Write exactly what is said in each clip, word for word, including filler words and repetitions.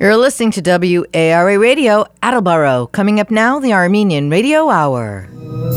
You're listening to W A R A Radio, Attleboro. Coming up now, the Armenian Radio Hour.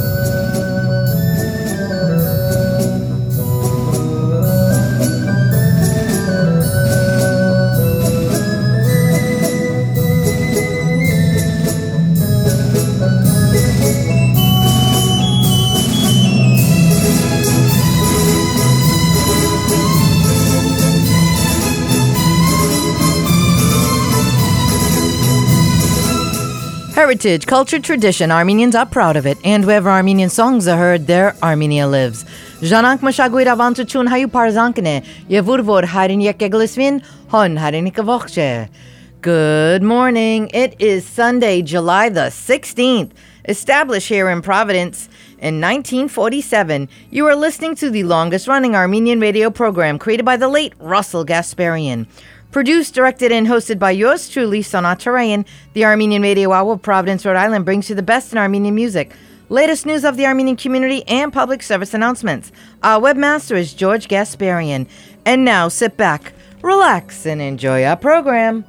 Heritage, culture, tradition. Armenians are proud of it. And wherever Armenian songs are heard, there Armenia lives. Ժանանք մշակույթ ավանդություն հայու պարզանքն է, եւ ուր որ հայրեն եկեգլսվին, հոն հայրենիքը ողջ է. Good morning. It is Sunday, July the sixteenth. Established here in Providence in nineteen forty-seven, you are listening to the longest-running Armenian radio program created by the late Russell Gasparian. Produced, directed, and hosted by yours truly, Sonat Tarayan, the Armenian Radio Hour of Providence, Rhode Island brings you the best in Armenian music, latest news of the Armenian community, and public service announcements. Our webmaster is George Gasparian. And now, sit back, relax, and enjoy our program.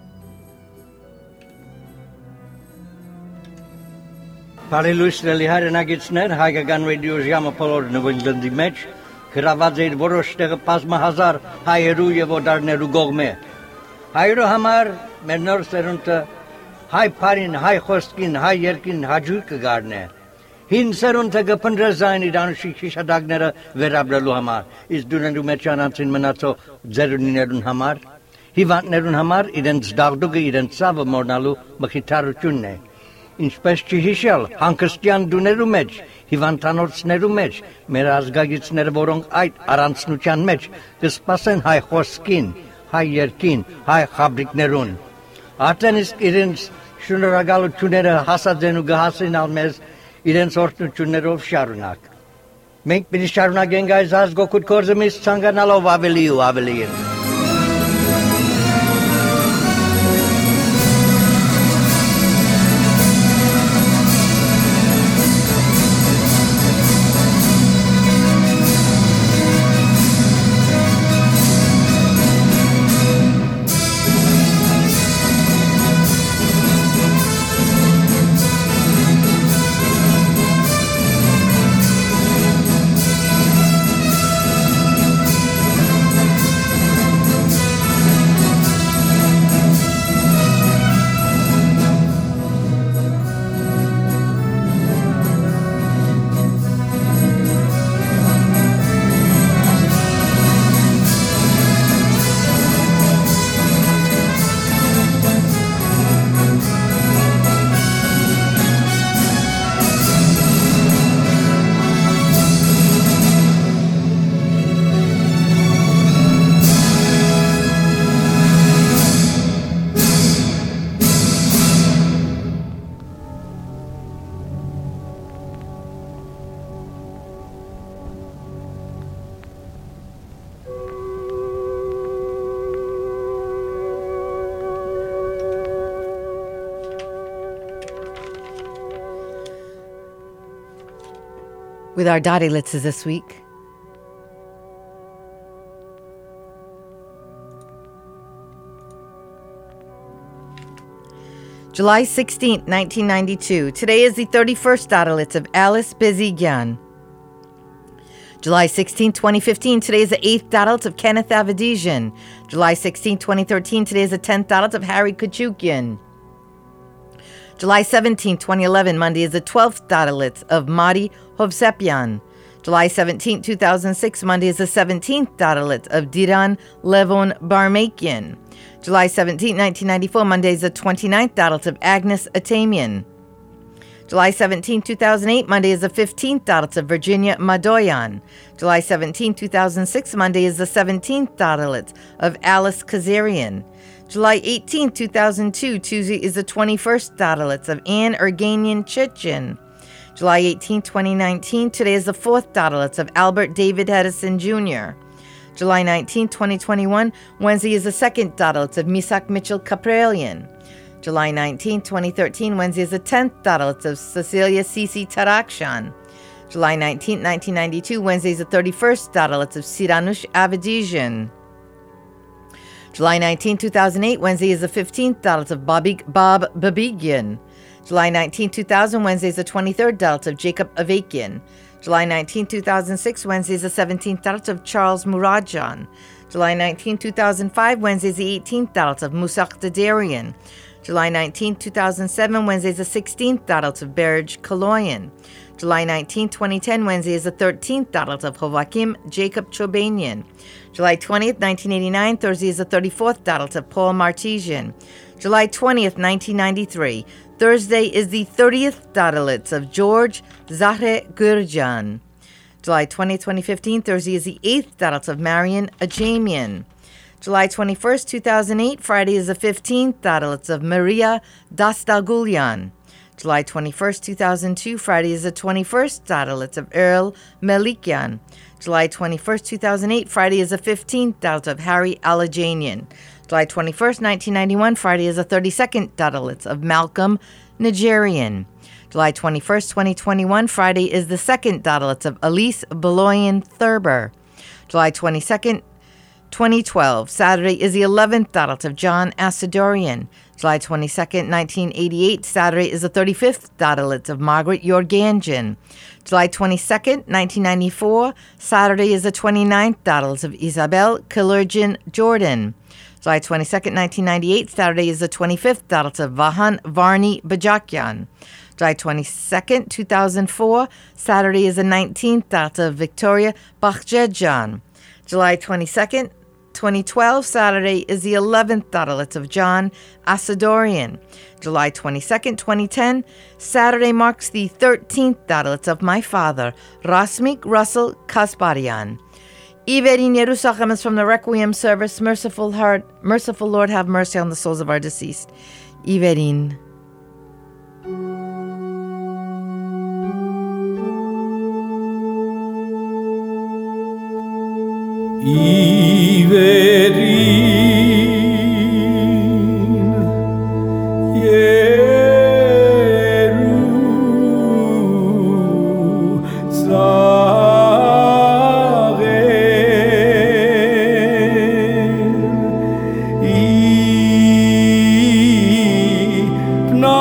Բարելույսների հայրենագիցներ, հայկական ռադիո ժամը բոլոր նվիրդի մեջ, գրաված էր որոշ տեղը բազմահազար հայերու եւ օտարներու կողմէ։ Հայրո համար մեր նոր սերունդը հայ բարին, հայ խոսքին, հայ երկին հաջող կգարնե։ Հին սերունդը կփնտրեզային իր անշիկ շիշադակները վերաբերելու համար, իսկ դուներու մեջ անցին մնացող ձերունիներուն համար, հիվանդներուն համար իրենց դաղդուկը իրենց ցավը մորնալու մխիթարությունն է։ Ինչպես չհիշել հանգստյան դուներու մեջ, հիվանդանոցներու մեջ, մեր ազգագիցները, որոնք այդ առանցնության մեջ կսպասեն հայ խոսքին, հայ երկին, հայ խաբրիկներուն։ Արդեն իսկ իրենց շնորհակալությունները հասած են ու կհասնեն մեզ իրենց օրհնություններով շարունակ։ Մենք պիտի շարունակենք այս ազգօգուտ գործը մեզ ցանկանալով ավելի ու ավելի։ With our Dadilitzes this week. July sixteenth, nineteen ninety-two. Today is the thirty-first Dadilitz of Alice Bezigyan. July sixteenth, twenty fifteen. Today is the eighth Dadilitz of Kenneth Avedisian. July sixteenth, twenty thirteen. Today is the tenth Dadilitz of Harry Kachukian. July seventeenth, twenty eleven, Monday is the twelfth Dadilitz of Madi Hovsepian. July seventeenth, two thousand six, Monday is the seventeenth Dadilitz of Diran Levon Barmakian. July seventeenth, nineteen ninety-four, Monday is the twenty-ninth Dadilitz of Agnes Atamian. July seventeenth, two thousand eight, Monday is the fifteenth Dadilitz of Virginia Madoyan. July seventeenth, two thousand six, Monday is the seventeenth Dadilitz of Alice Kazarian. July eighteenth, two thousand two, Tuesday is the twenty-first Dadilitz of Anne Erganian Chichin. July eighteenth, twenty nineteen, today is the fourth Dadilitz of Albert David Hedison Junior July nineteenth, twenty twenty-one, Wednesday is the second Dadilitz of Misak Mitchell Capralian. July nineteenth, twenty thirteen, Wednesday is the tenth Dadilitz of Cecilia Sisi Tarakshan. July nineteenth, nineteen ninety-two, Wednesday is the thirty-first Dadilitz of Siranush Avedisian. July nineteenth, two thousand eight, Wednesday is the fifteenth Dalit of Bobby, Bob Babigyan. July nineteenth, two thousand, Wednesday is the twenty-third Dalit of Jacob Avakian. July nineteenth, two thousand six, Wednesday is the seventeenth Dalit of Charles Muradjan. July nineteenth, two thousand five, Wednesday is the eighteenth Dalit of Musak Dadarian. July nineteenth, two thousand seven, Wednesday is the sixteenth Dalit of Berj Kaloyan. July nineteenth, twenty ten, Wednesday is the thirteenth Dalit of Hovakim Jacob Chobanian. July twentieth, nineteen eighty-nine, Thursday is the thirty-fourth Dalit of Paul Martesian. July twentieth, nineteen ninety-three, Thursday is the thirtieth Dalit of George Zahre Gurjan. July twentieth, twenty fifteen, Thursday is the eighth Dalit of Marian Ajamian. July twenty-first, two thousand eight, Friday is the fifteenth Dalit of Maria Dastagulyan. July twenty-first, two thousand two, Friday is the twenty-first Dalit of Earl Melikyan. July twenty-first, two thousand eight, Friday is the fifteenth Dalit of Harry Alajanian. July twenty-first, nineteen ninety-one, Friday is the thirty-second Dalit of Malcolm Nigerian. July twenty-first, twenty twenty-one, Friday is the second Dalit of Elise Beloyan Thurber. July twenty-second, twenty twelve, Saturday is the eleventh Dalit of John Asadorian. July twenty-second, nineteen eighty-eight, Saturday is the thirty-fifth Dalit of Margaret Yorganjan. July twenty-second, nineteen ninety-four, Saturday is the twenty-ninth Dalit of Isabel Kilurgian Jordan. July twenty-second, nineteen ninety-eight, Saturday is the twenty-fifth Dalit of Vahan Varni Bajakyan. July twenty-second, two thousand four, Saturday is the nineteenth Dalit of Victoria Bakhjejan. July twenty-second, twenty twelve, Saturday is the eleventh Dalit of John Asadorian. July twenty-second, twenty ten, Saturday marks the thirteenth Dalit of my father, Rasmik Russell Kasparian. Iverin Yerusachem is from the Requiem service. Merciful heart, merciful Lord, have mercy on the souls of our deceased. Iverin. Iverin Yerusachem Ipna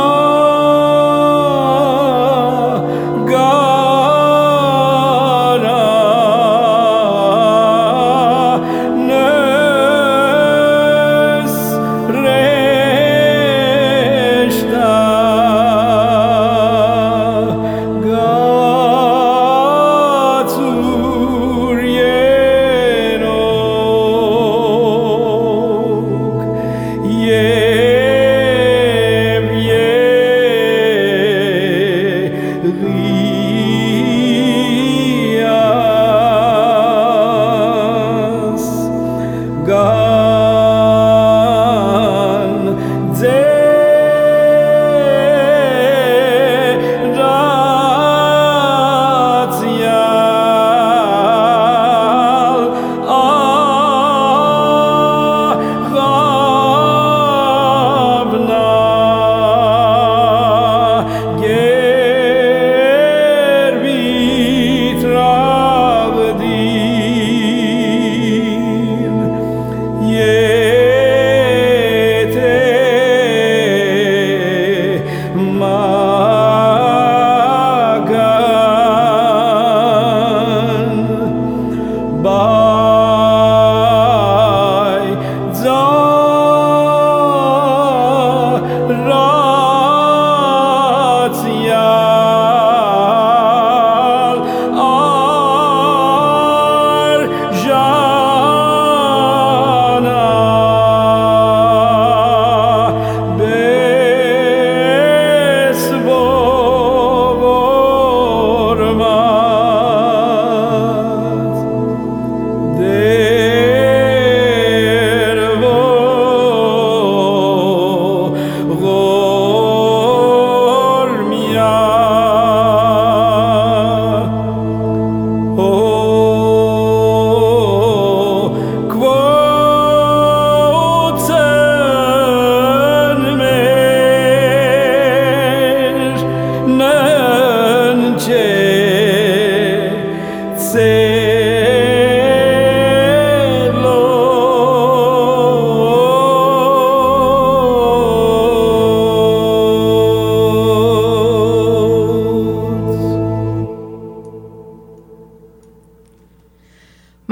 Besbo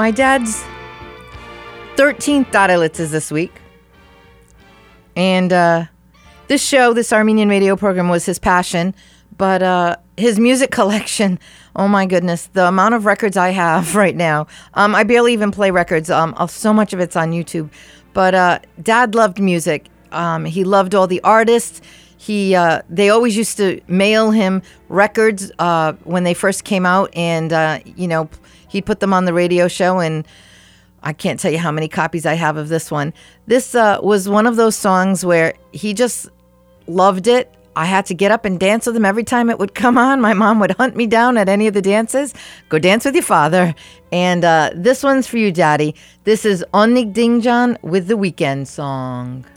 my dad's thirteenth Darilitz is this week. And uh, this show, this Armenian radio program, was his passion. But uh, his music collection, oh my goodness, the amount of records I have right now. Um, I barely even play records. Um, so much of it's on YouTube. But uh, Dad loved music. Um, he loved all the artists. He, uh, they always used to mail him records uh, when they first came out, and uh, you know, he'd put them on the radio show. And I can't tell you how many copies I have of this one. This uh, was one of those songs where he just loved it. I had to get up and dance with him every time it would come on. My mom would hunt me down at any of the dances. Go dance with your father. And uh, this one's for you, Daddy. This is Onnig Dingjan with the Weekend Song.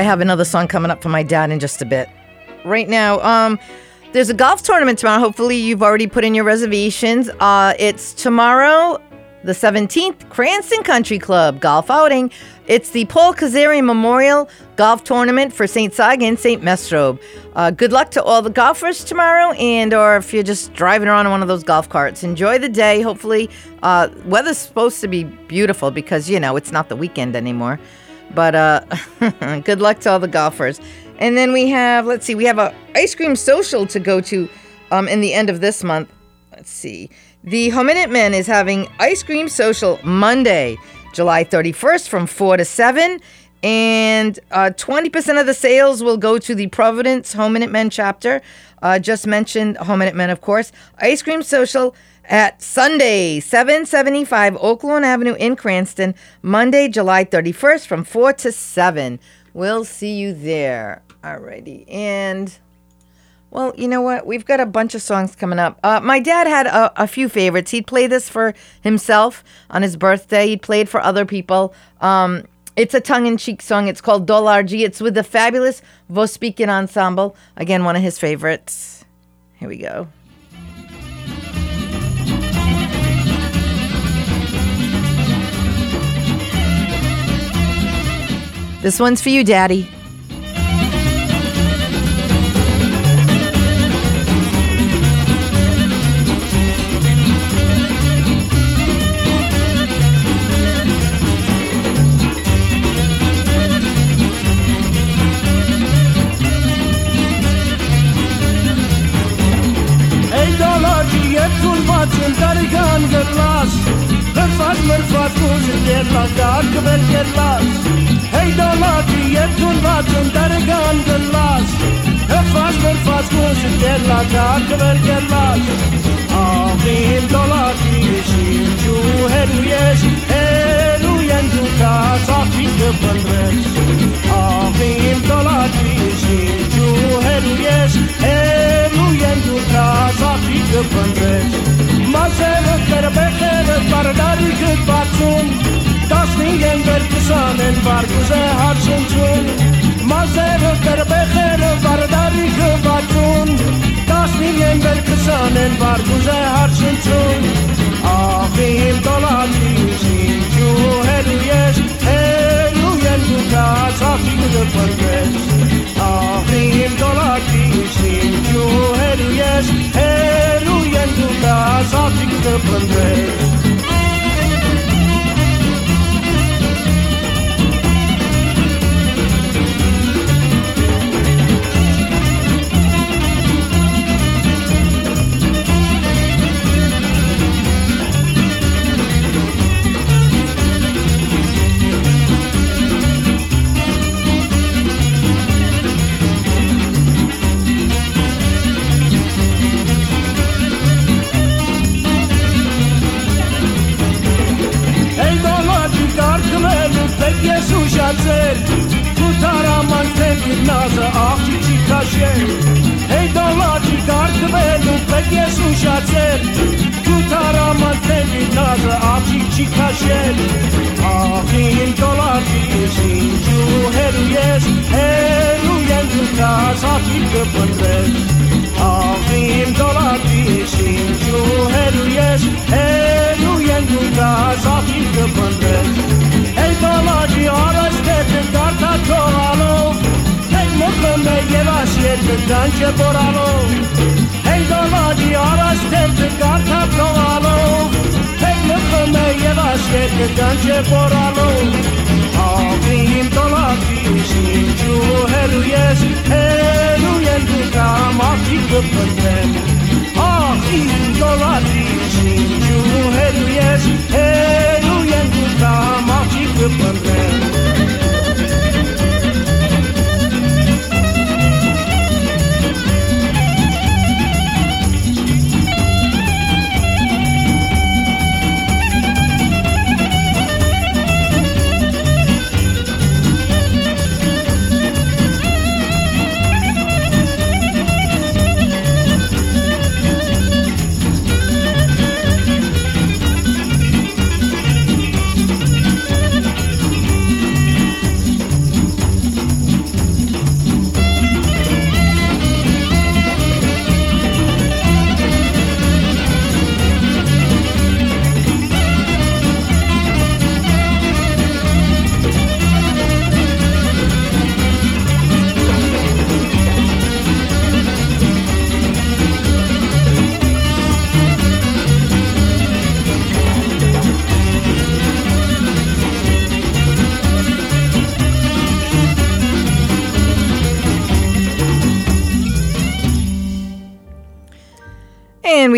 have another song coming up for my dad in just a bit. Right now, um, there's a golf tournament tomorrow. Hopefully you've already put in your reservations. Uh, it's tomorrow, the seventeenth, Cranston Country Club golf outing. It's the Paul Kazarian Memorial Golf Tournament for Saint Saga and Saint Mestrobe. Uh, good luck to all the golfers tomorrow, and or if you're just driving around on one of those golf carts, enjoy the day. Hopefully, uh, weather's supposed to be beautiful because, you know, it's not the weekend anymore. But uh, good luck to all the golfers. And then we have, let's see, we have a ice cream social to go to um, in the end of this month. Let's see. The Hominid Men is having ice cream social Monday, July thirty-first from four to seven. And uh, twenty percent of the sales will go to the Providence Hominid Men chapter. Uh, just mentioned Hominid Men, of course. Ice cream social at Sunday, seven seventy-five Oak Lawn Avenue in Cranston, Monday, July thirty-first from four to seven. We'll see you there. Alrighty. And, well, you know what? We've got a bunch of songs coming up. Uh, my dad had a, a few favorites. He'd play this for himself on his birthday. He'd play it for other people. Um, it's a tongue-in-cheek song. It's called Dolarji. It's with the fabulous Vospikin Ensemble. Again, one of his favorites. Here we go. This one's for you, Daddy. Dargan gerlas, hırfat mırfat kuzderlas, dark bel gerlas. Hey dolati yetun vatun dargan gerlas, hırfat mırfat kuzderlas, dark bel gerlas. Ahim dolati şinju heruyes, heruyen duka safit bandres. Ahim dolati şinju heruyes, heruyen duka safit bandres. Mazerot der becher bardari gutbatun, das ningen berkusanen barguze harsun tun. Mazerot der becher bardari gutbatun, das ningen berkusanen barguze harsun tun. Ahim dolati şinju heruyes, heruyen duka safit bandres. Ahim dolati şinju heruyes, heruyen duka safit bandres. Zer Kutaraman tengir nazı ahçı kaşer Hey dolacı karkı belu pek yesuşa zer Kutaraman tengir nazı ahçı kaşer Ahim dolacı şinju heruyes Heruyen duka safit bandres Ahim dolacı şinju heruyes Heruyen duka safit bandres Hey dolacı arastet karta toralo Hey mokome yevashet danche boralo Hey dolacı arastet karta toralo Hey mokome yevashet danche boralo Ahim dolacı şinju heruyes Heruyen duka mafik bandres Ahim dolacı şinju heruyes Heruyen duka mafik bandres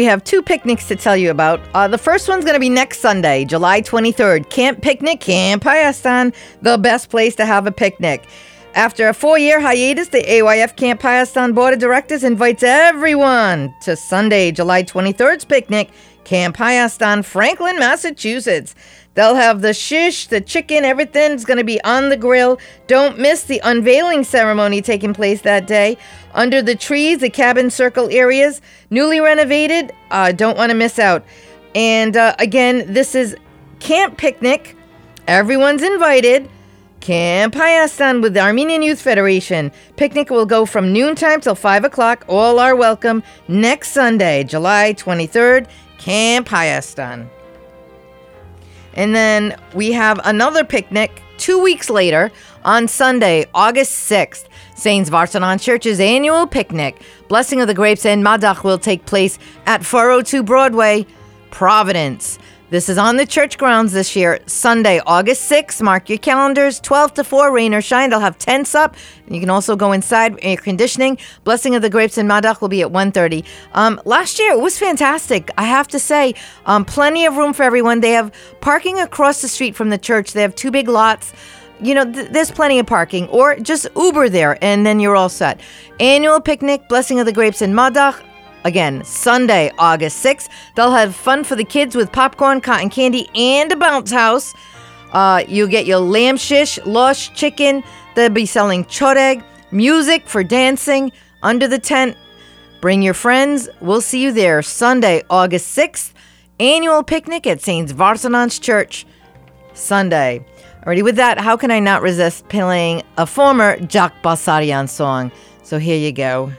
have two picnics to tell you about. Uh, the first one's going to be next Sunday, July twenty-third. Camp Picnic, Camp Hayastan, the best place to have a picnic. After a four-year hiatus, the A Y F Camp Hayastan Board of Directors invites everyone to Sunday, July twenty-third's picnic, Camp Hayastan, Franklin, Massachusetts. They'll have the shish, the chicken, everything's going to be on the grill. Don't miss the unveiling ceremony taking place that day. Under the trees, the cabin circle areas, newly renovated. Uh, don't want to miss out. And uh, again, this is Camp Picnic. Everyone's invited. Camp Hayastan with the Armenian Youth Federation. Picnic will go from noontime till five o'clock. All are welcome next Sunday, July twenty-third, Camp Hayastan. And then we have another picnic two weeks later on Sunday, August sixth. Saint Vartanan Church's annual picnic. Blessing of the Grapes and Madach will take place at four oh two Broadway, Providence. This is on the church grounds this year, Sunday, August sixth. Mark your calendars, twelve to four, rain or shine. They'll have tents up. You can also go inside, air conditioning. Blessing of the Grapes and Madach will be at one thirty. Um, last year, it was fantastic. I have to say, um, plenty of room for everyone. They have parking across the street from the church. They have two big lots. You know, th- there's plenty of parking. Or just Uber there, and then you're all set. Annual picnic, Blessing of the Grapes and Madach. Again, Sunday, August sixth. They'll have fun for the kids with popcorn, cotton candy, and a bounce house. Uh, you'll get your lamb shish, lush, chicken. They'll be selling choreg, music for dancing under the tent. Bring your friends. We'll see you there Sunday, August sixth. Annual picnic at Saint Vartanan's Church. Sunday. Alrighty, with that, how can I not resist playing a former Jacques Bassarian song? So here you go.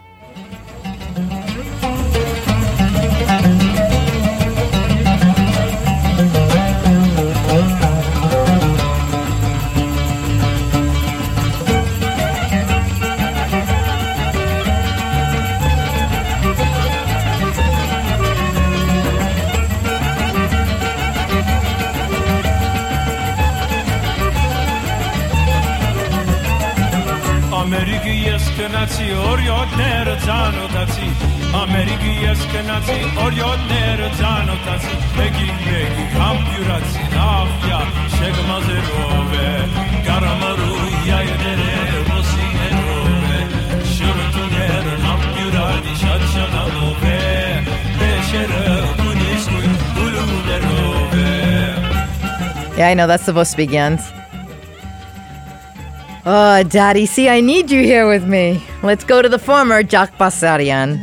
Կնացի օրյոտները ծանոթացի Ամերիկի ես կնացի օրյոտները ծանոթացի Մեգի մեգի համբյուրացի նավյա շեգմազերով է Կարամարու յայները ոսիներով է Շուրտուները համբյուրանի շատ շանալով է Բեշերը կունիսկույն ուլուներով է Yeah, I know, that's the bus begins. Oh, Daddy, see, I need you here with me. Let's go to the former Jacques Bassarian.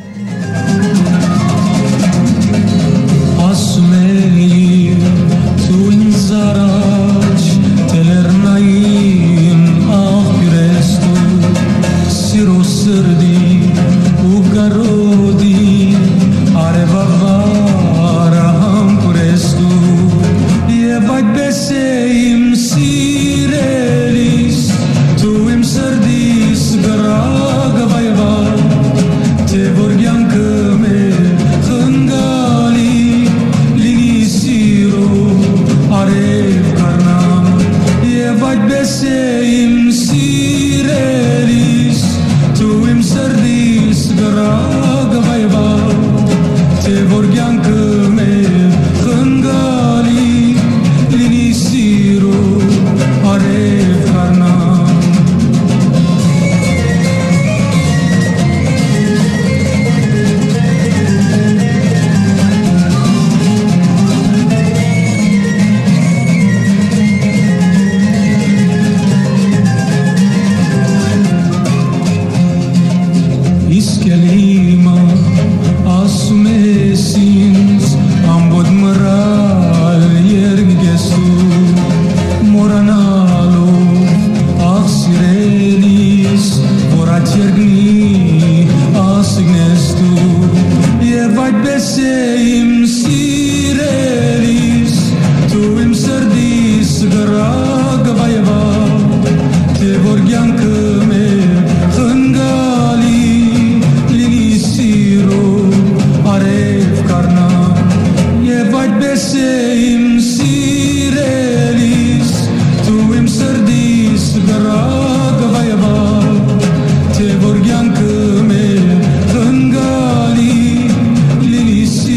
Te vorgeam că me în gali liniști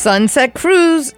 Sunset Cruise,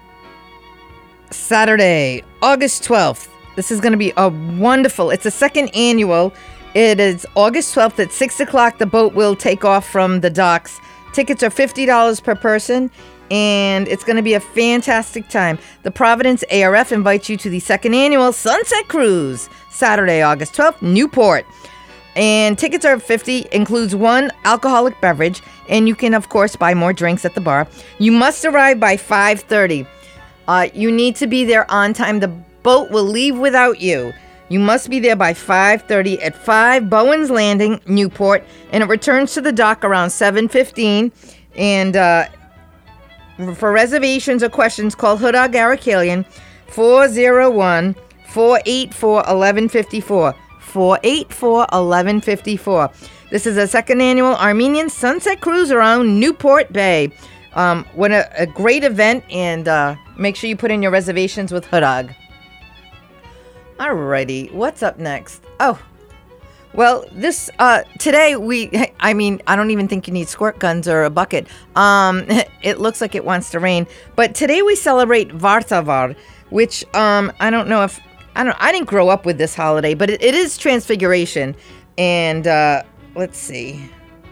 Saturday, August twelfth. This is going to be a wonderful, it's a second annual. It is August twelfth at six o'clock. The boat will take off from the docks. Tickets are fifty dollars per person, and it's going to be a fantastic time. The Providence A R F invites you to the second annual Sunset Cruise, Saturday, August twelfth, Newport. And tickets are fifty dollars, includes one alcoholic beverage, and you can, of course, buy more drinks at the bar. You must arrive by five thirty. Uh, you need to be there on time. The boat will leave without you. You must be there by five thirty at five Bowens Landing, Newport, and it returns to the dock around seven fifteen. And uh, for reservations or questions, call Hudag Arakalian, four oh one, four eight four, one one five four. four eight four, one one five four. This is a second annual Armenian Sunset Cruise around Newport Bay. Um, what a, a great event, and uh, make sure you put in your reservations with Hudag. Alrighty, what's up next? Oh, well, this, uh, today we, I mean, I don't even think you need squirt guns or a bucket. Um, it looks like it wants to rain. But today we celebrate Vartavar, which, um, I don't know if, I don't, I didn't grow up with this holiday, but it, it is Transfiguration. And, uh, let's see.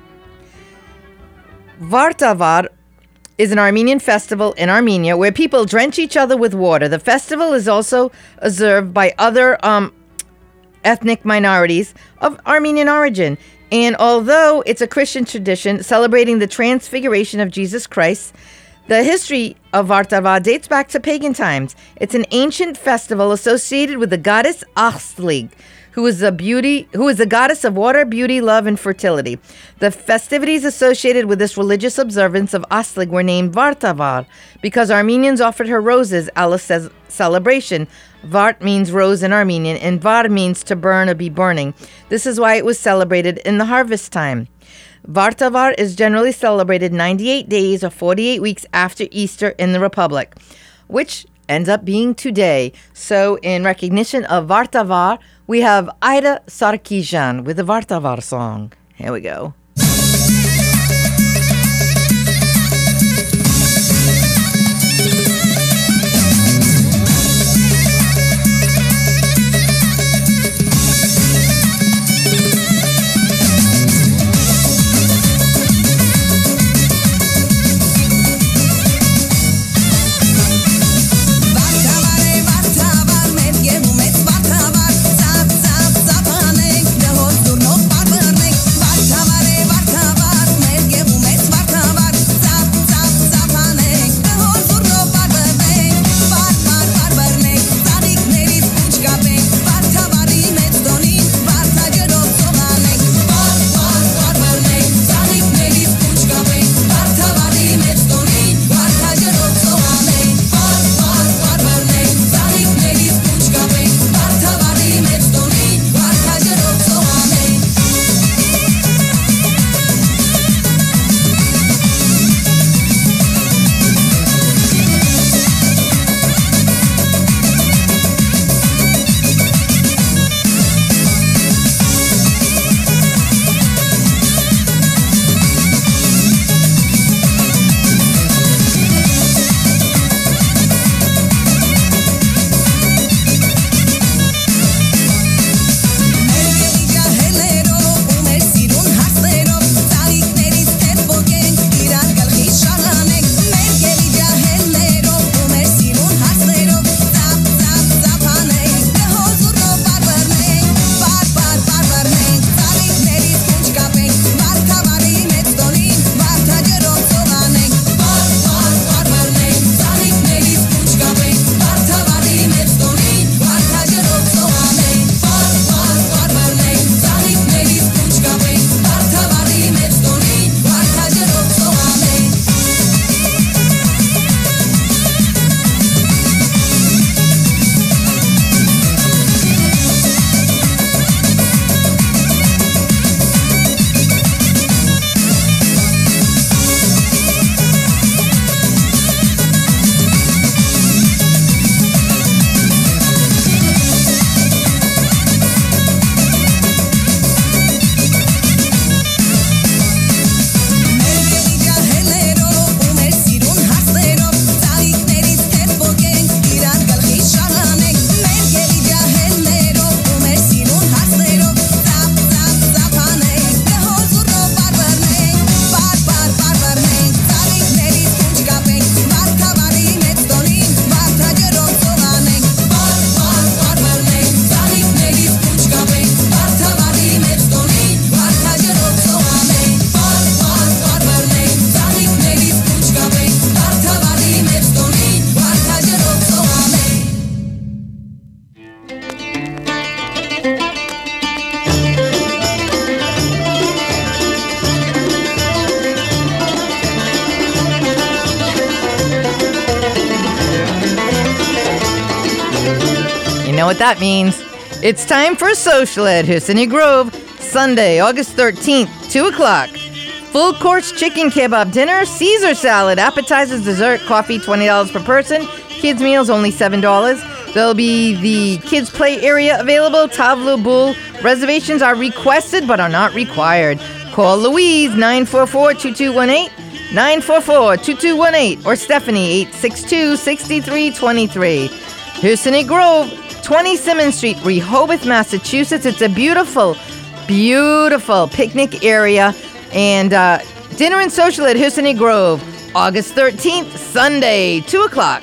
Vartavar is an Armenian festival in Armenia where people drench each other with water. The festival is also observed by other um, ethnic minorities of Armenian origin. And although it's a Christian tradition celebrating the transfiguration of Jesus Christ, the history of Vartavar dates back to pagan times. It's an ancient festival associated with the goddess Astlig, who is the beauty, who is the goddess of water, beauty, love, and fertility. The festivities associated with this religious observance of Astlig were named Vartavar because Armenians offered her roses at a celebration. Vart means rose in Armenian, and Var means to burn or be burning. This is why it was celebrated in the harvest time. Vartavar is generally celebrated ninety-eight days or forty-eight weeks after Easter in the Republic, which ends up being today. So in recognition of Vartavar, we have Ida Sarkisian with the Vartavar song. Here we go. Vartavar, what that means. It's time for social at Husseini Grove, Sunday, August thirteenth, two o'clock. Full course chicken kebab dinner, Caesar salad, appetizers, dessert, coffee, twenty dollars per person. Kids meals only seven dollars. There'll be the kids play area available, Tavla Bull. Reservations are requested but are not required. Call Louise, nine four four, two two one eight, nine four four, two two one eight, or Stephanie, eight six two, six three two three. Husseini Grove, twenty Simmons Street, Rehoboth, Massachusetts. It's a beautiful, beautiful picnic area. And uh, dinner and social at Husseini Grove, August thirteenth, Sunday, two o'clock.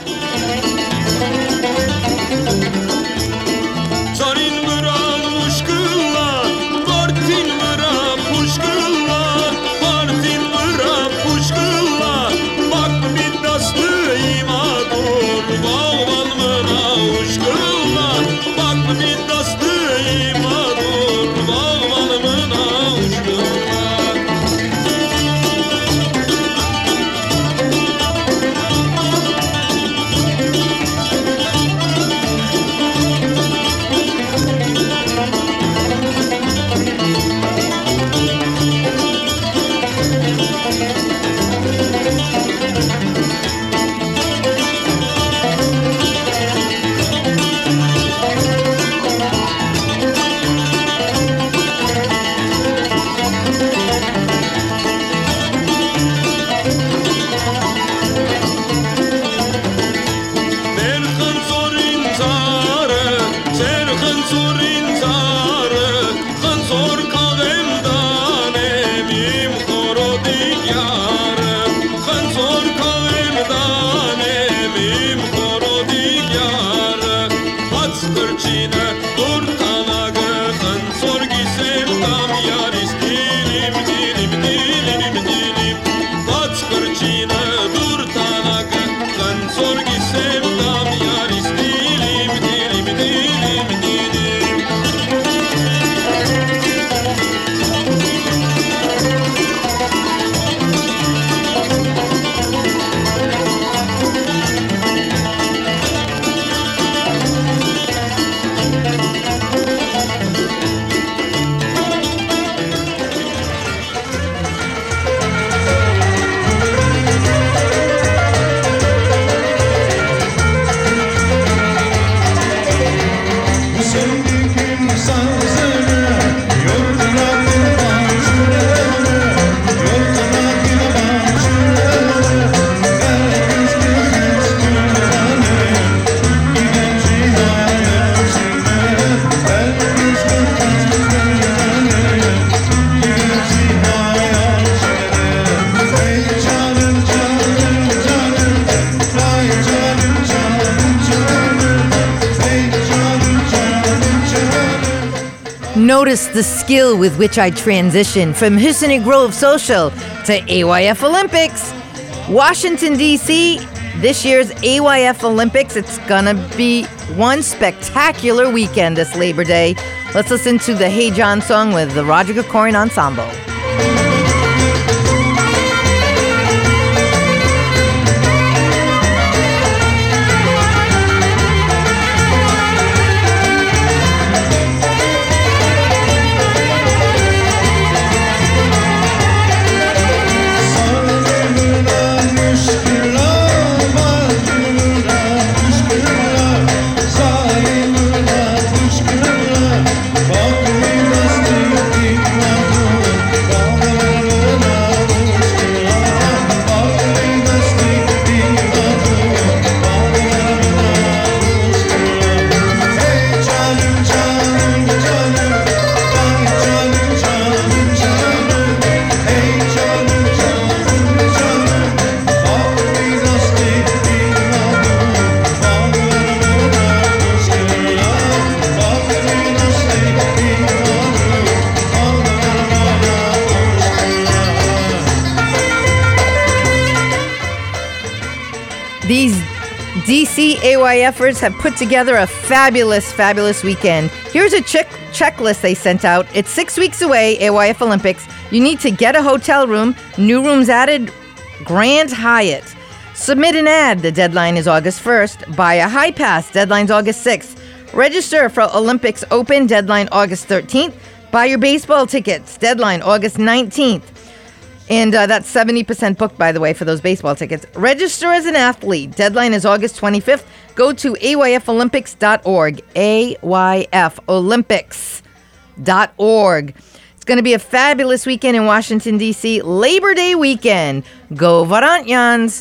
Notice the skill with which I transition from Husseini Grove Social to A Y F Olympics. Washington, D C, this year's A Y F Olympics, it's gonna be one spectacular weekend this Labor Day. Let's listen to the Hey John song with the Roger Krikorian Ensemble. These D C AYFers have put together a fabulous, fabulous weekend. Here's a check checklist they sent out. It's six weeks away, A Y F Olympics. You need to get a hotel room. New rooms added, Grand Hyatt. Submit an ad. The deadline is August first. Buy a high pass. Deadline's August sixth. Register for Olympics Open, deadline August thirteenth. Buy your baseball tickets, deadline August nineteenth. And uh, that's seventy percent booked, by the way, for those baseball tickets. Register as an athlete. Deadline is August twenty-fifth. Go to A Y F Olympics dot org. A Y F Olympics dot org. It's going to be a fabulous weekend in Washington, D C Labor Day weekend. Go Varantyans!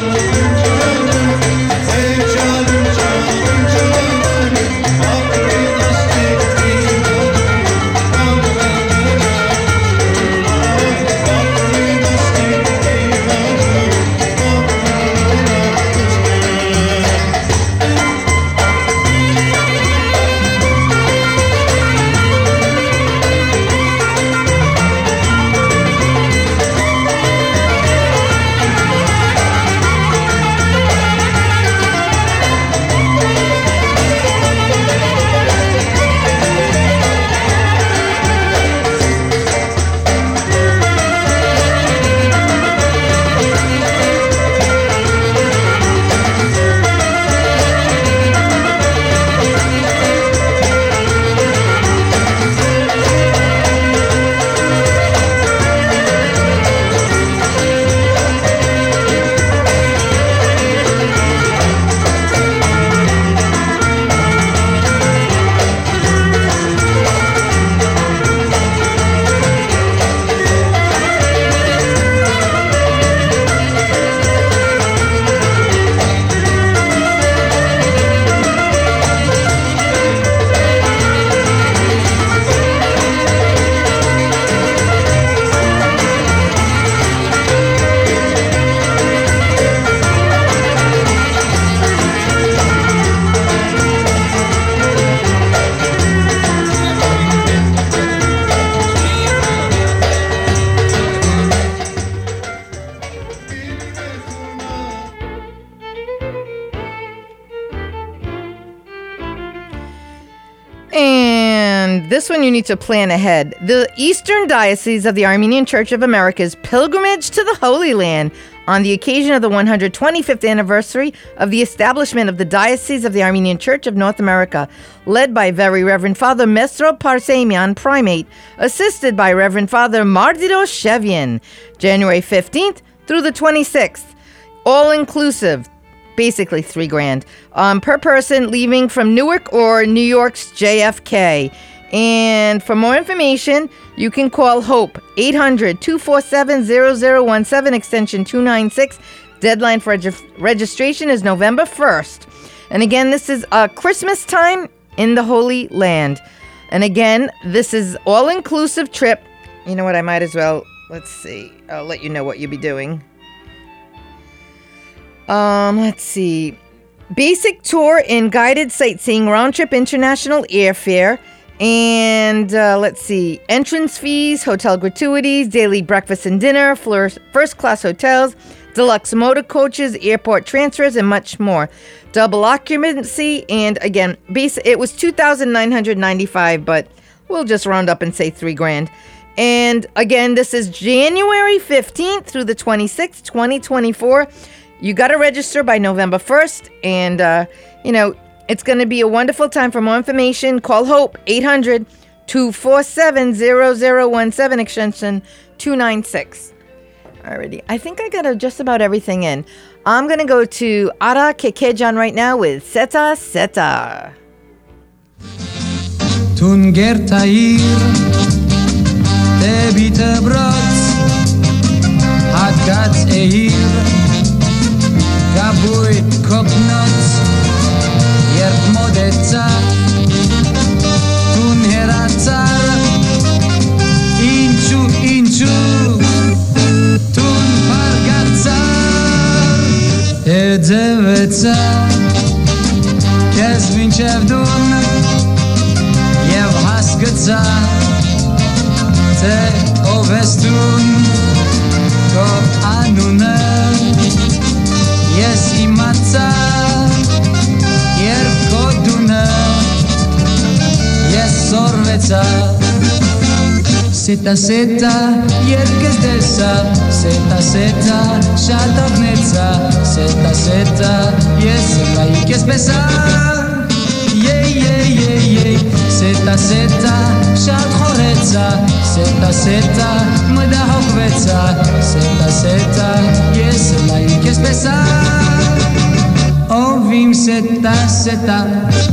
This one you need to plan ahead. The Eastern Diocese of the Armenian Church of America's pilgrimage to the Holy Land on the occasion of the one hundred twenty-fifth anniversary of the establishment of the Diocese of the Armenian Church of North America, led by Very Reverend Father Mesro Parsemian, Primate, assisted by Reverend Father Mardiro Shevian, January fifteenth through the twenty-sixth. All inclusive. Basically three grand um, per person leaving from Newark or New York's J F K. And for more information, you can call HOPE, eight hundred, two four seven, zero zero one seven, extension two ninety-six. Deadline for reg- registration is November first. And again, this is uh, Christmas time in the Holy Land. And again, this is all-inclusive trip. You know what, I might as well, let's see, I'll let you know what you'll be doing. Um, let's see. Basic tour and guided sightseeing, round-trip international airfare. And uh, let's see, entrance fees, hotel gratuities, daily breakfast and dinner, first-class hotels, deluxe motor coaches, airport transfers, and much more. Double occupancy, and again, base it was two thousand nine hundred ninety-five dollars, but we'll just round up and say three grand. And again, this is January fifteenth through the twenty-sixth, twenty twenty-four. You got to register by November first, and uh, you know, it's going to be a wonderful time. For more information, call HOPE, eight hundred, two four seven, zero zero one seven, extension two ninety-six. Alrighty, I think I got just about everything in. I'm going to go to Ara Kekejan right now with Seta Seta. Tunger Tair, Tebita Brats, Hakats Eir, Gabuit Kopnots, Yerb Modetza, Tun Heratzar, Inchu Inchu, Tun Pargatzar, Edzevetza, Kezvin Chevdun, Yev Hasgatza, Te Ovestun, Ko Anuna, Yes Imatza, Yerb Koduna, Yes Sorvetza, Seta Seta, Yerb Gezdesa, Seta Seta, Shatavnetza, Seta Seta, Yes Seta Ikes Pesa, Ye Ye. ייי ייי סטה סטה שאת חורצה סטה סטה מדחוק וצה סטה סטה יש אליי כספסה אוהבים סטה סטה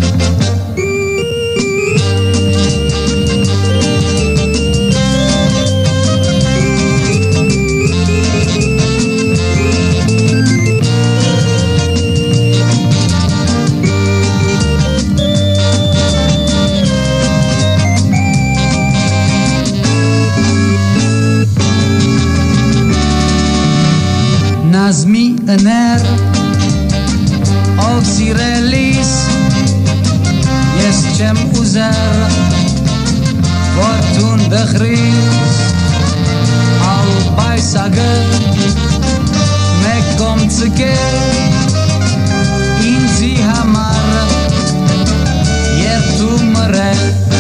Nazmi ener Oxirelis Jestem uzer Fortun de chris Al baisage Mekom tsike Inzi hamar Yertu mare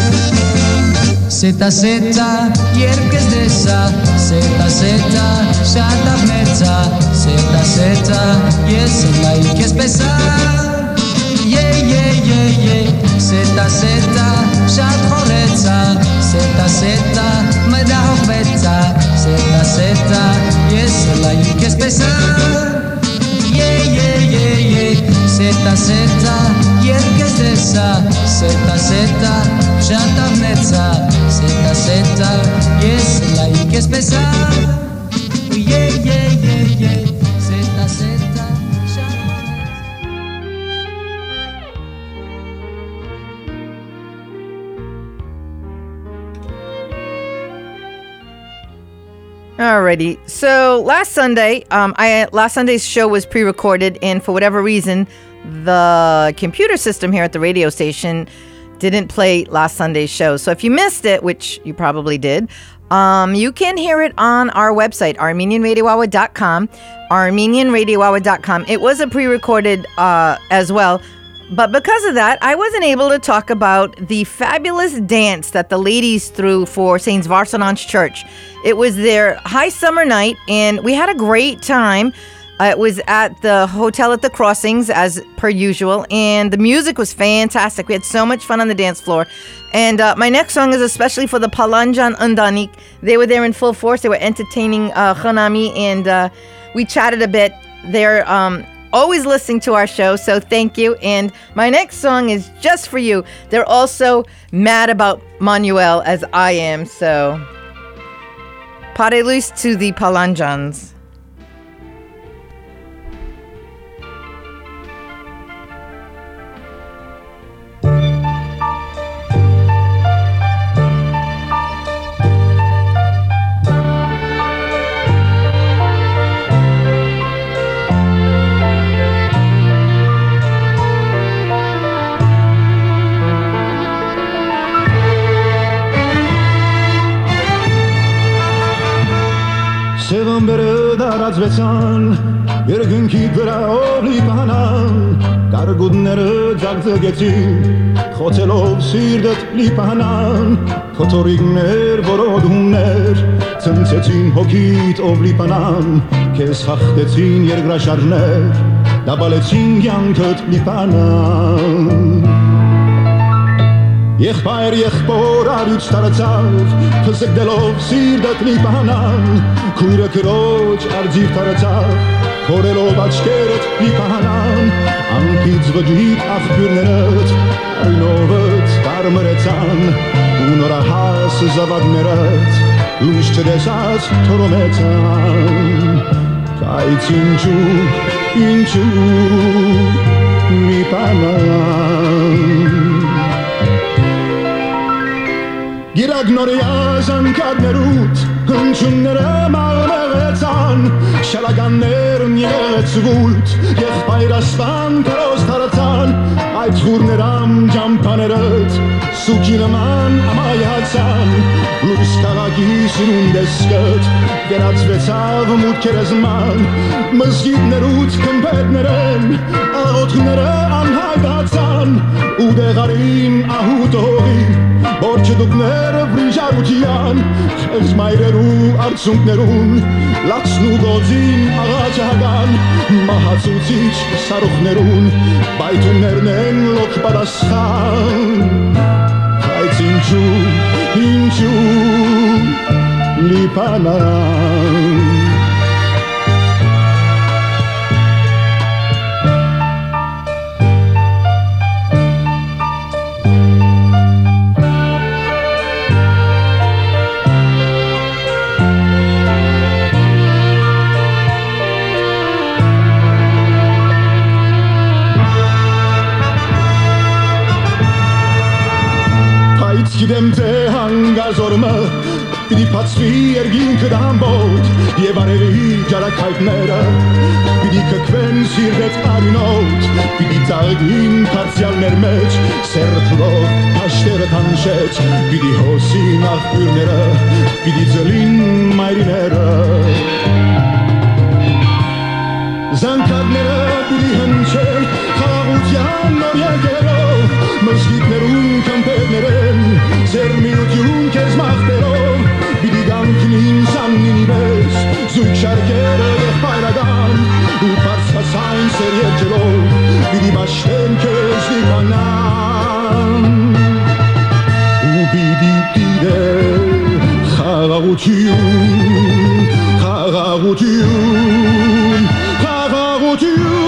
Seta seta Yerkes desa Seta seta Shata meta Seta seta Yes like espesa Yeah yeah yeah yeah Seta seta Shat choretza Seta seta Medahok betza Seta seta Yes like espesa Yeah yeah yeah yeah Seta seta Yerkes desa Seta seta Shata meta Seta seta Yes like espesa Yeah yeah yeah yeah Seta seta Alrighty, so last Sunday, um, I last Sunday's show was pre-recorded, and for whatever reason, the computer system here at the radio station didn't play last Sunday's show. So if you missed it, which you probably did, um, you can hear it on our website, armenian radio hour dot com, armenian radio hour dot com. It was a pre-recorded uh, as well. But because of that, I wasn't able to talk about the fabulous dance that the ladies threw for Saint Varsanant's Church. It was their high summer night, and we had a great time. Uh, it was at the hotel at the Crossings, as per usual, and the music was fantastic. We had so much fun on the dance floor. And uh, my next song is especially for the Palanjan Undanik. They were there in full force. They were entertaining uh, Khanami, and uh, we chatted a bit. They're um, always listening to our show, so thank you. And my next song is just for you. They're also mad about Manuel, as I am, so Parelus to the Palanjans. Սևամբերը դարածվեցան, երկնքի վրա օլի պահանան, կարգուդները ձագձգեցին, խոցելով սիրտդ լի պահանան, փոթորիկներ, որոդումներ, ցնցեցին հոգիդ ով լի պանան, քեզ խախտեցին երկրաշարժներ, դաբալեցին կյանքդ լի պանան. Եղբայր եղբոր արյուծ տարածավ, փզկդելով սիրտդ լի պահանան, քույրը քրոջ արձիվ տարածավ, փորելով աչքերդ լի պահանան, անքից վջիտ աղբյուրներդ, արյունովդ կարմրեցան, ու նորահաս զավակներդ, լույս չտեսած թորոմեցան, կայց ինչու, ինչու լի պահանան. Գիրագնորյա զանքարներուտ, հնչունները մաղմեղեցան, շալագաններն եղեցվուլտ, եղբայր ասվան կրոս տարացան, այդ խուրներամ ճամպաներըտ, սուկի նման ամայացան, լույս կաղակի սիրուն դեսկըտ, վերացվեցավ մուտքերեզման, մզգիդներուտ կմպետներեն, աղոտները անհայտացան, ու դեղարին ահուտ հողի, Borç dukները վրիժարության, խեղծ մայրերու արցունքներուն, լացնու գոձին աղաչական, մահացուցիչ սարուխներուն, բայթուններն ben loc badashan Haiz inchu, inchu lipanan Գիտեմ թե հանգազորմը պիտի փացվի երկինքը դամբոտ Եվ արևի ջարակայքները պիտի կքվեն սիրտեց արյունոտ Պիտի ծաղգին թարցյալներ մեջ սերթլով աշտերը թանշեց Պիտի հոսին աղբյուրները պիտի ձլին մայրիները Զանքարները պիտի հնչել խաղաղության նոր եկերով Մզգիտներուն կամպերներեն Ձեր միություն կեզ մաղթերով Պիտի գանքնին սամնինի մեզ Զույգ շարկերը և պայրագան Ու պարսասայն սեր երջելով Պիտի բաշտեն կեզ դիմանան Ու պիտի տիրել խաղաղություն Խաղաղություն Խաղաղություն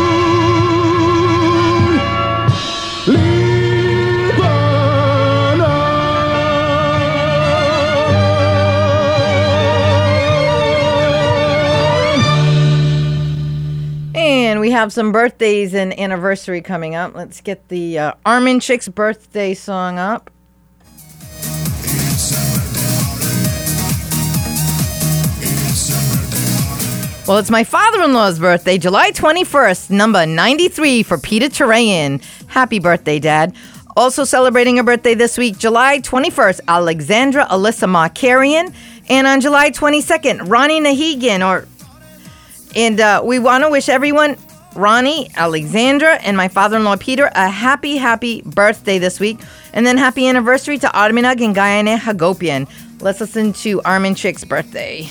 We have some birthdays and anniversary coming up. Let's get the uh, Armin Chicks birthday song up. Well, it's my father-in-law's birthday, July twenty-first, number ninety-three for Peter Turayan. Happy birthday, Dad. Also celebrating a birthday this week, July twenty-first, Alexandra Alyssa Markarian. And on July twenty-second, Ronnie Nahigian. Or, and uh, we want to wish everyone... Ronnie, Alexandra, and my father-in-law Peter a happy, happy birthday this week. And then happy anniversary to Arminag and Gayane Hagopian. Let's listen to Armin Chick's birthday.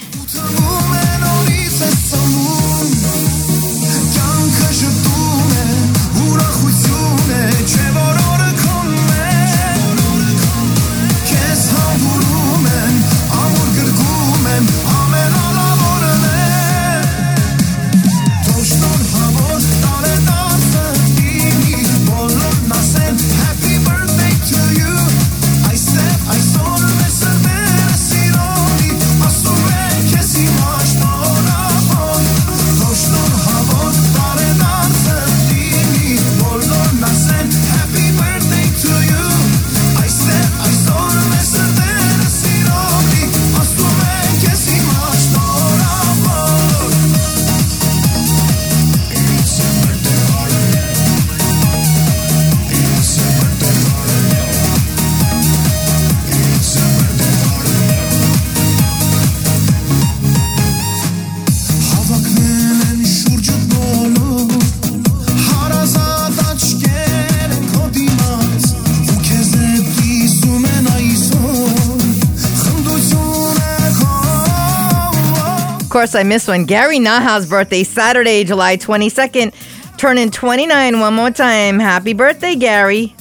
Of course, I missed one. Gary Naha's birthday, Saturday, July twenty-second. Turning twenty-nine one more time. Happy birthday, Gary.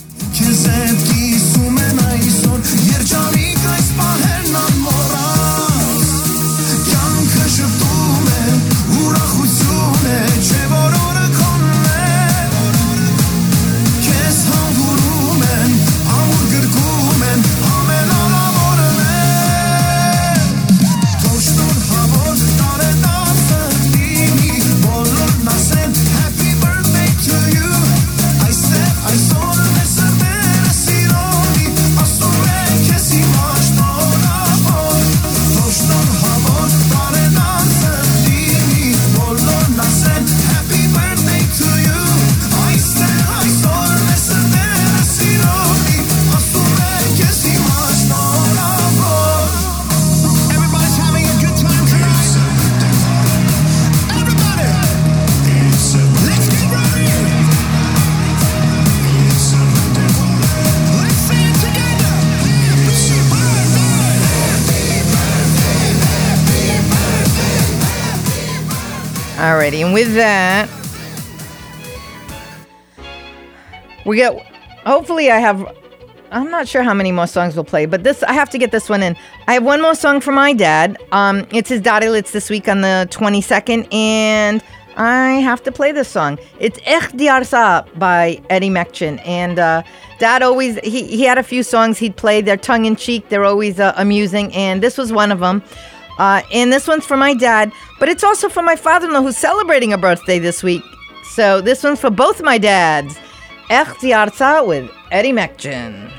Alrighty, and with that, We get, hopefully I have, I'm not sure how many more songs we'll play, but this, I have to get this one in. I have one more song for my dad. Um, it's his Darilitz this week on the twenty-second, and I have to play this song. It's Ech Diarsa by Eddie Mekchin. And uh, Dad always, he, he had a few songs he'd play. They're tongue-in-cheek. They're always uh, amusing. And this was one of them. Uh, and this one's for my dad. But it's also for my father-in-law who's celebrating a birthday this week. So this one's for both my dads. Ech Diarsa with Eddie Mekchin.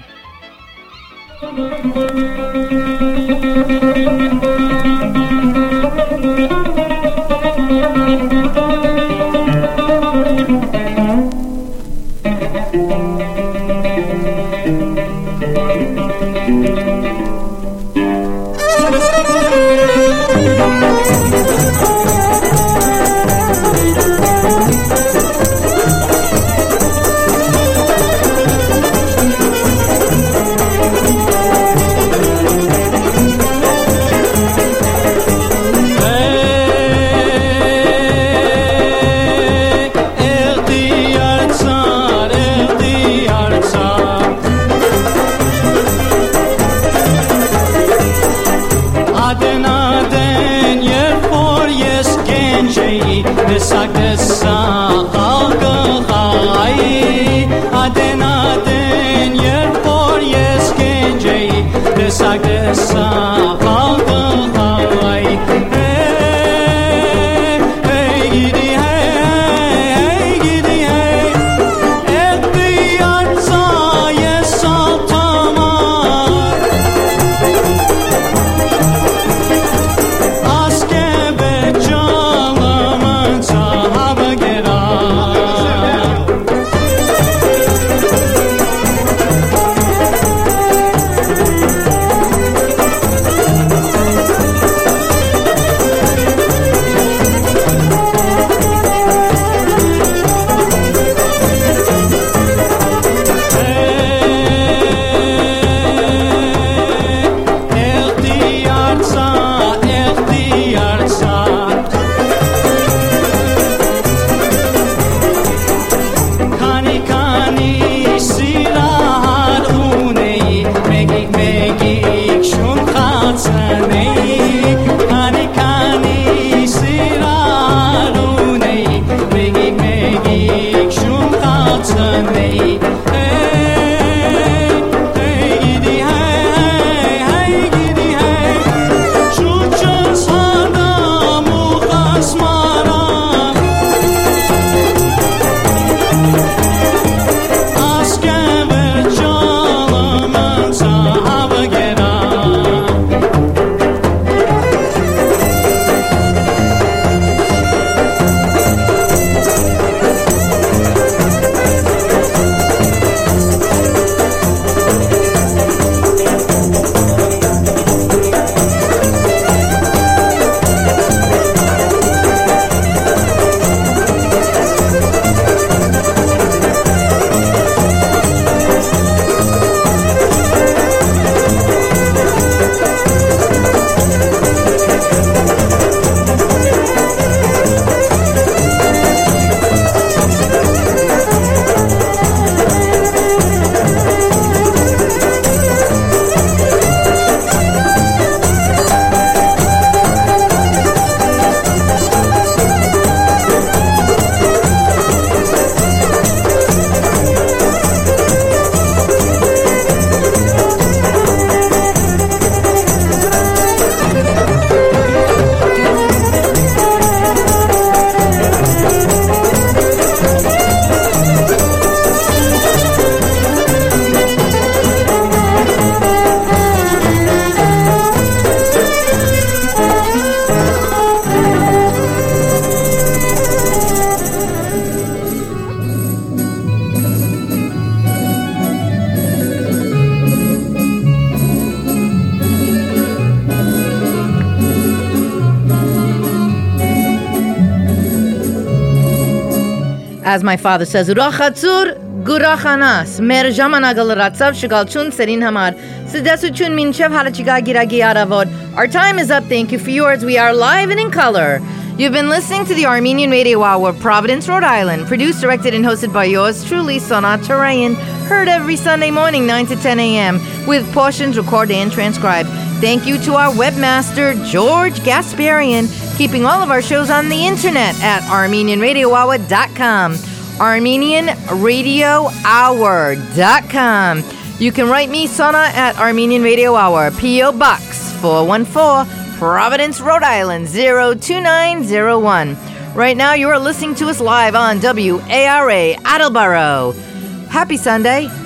As my father says, Urachatzur Gurachanas, Mer Jamanagal Ratsav Shigalchun Serin Hamar, Sidesuchun Minchev Harachiga Giragi Aravod. Our time is up. Thank you for yours. We are live and in color. You've been listening to the Armenian Radio Hour, Providence, Rhode Island, produced, directed, and hosted by yours truly, Sonat Tarayan, heard every Sunday morning, nine to ten a.m., with portions recorded and transcribed. Thank you to our webmaster, George Gasparian, keeping all of our shows on the internet at armenian radio hour dot com. armenian radio hour dot com. You can write me, Sona, at Armenian Radio Hour, P O. Box four one four, Providence, Rhode Island, zero two nine zero one. Right now, you are listening to us live on W A R A Attleboro. Happy Sunday.